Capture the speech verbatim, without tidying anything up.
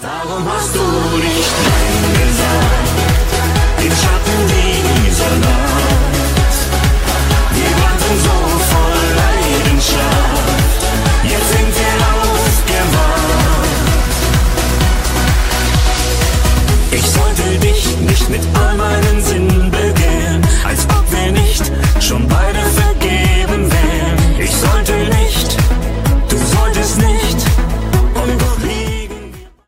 Warum hast du nicht Nein gesagt? Im Schatten dieser Nacht. Wir brannten so voll Leidenschaft. Jetzt sind wir aufgewacht. Ich sollte dich nicht mit all meinen Sinnen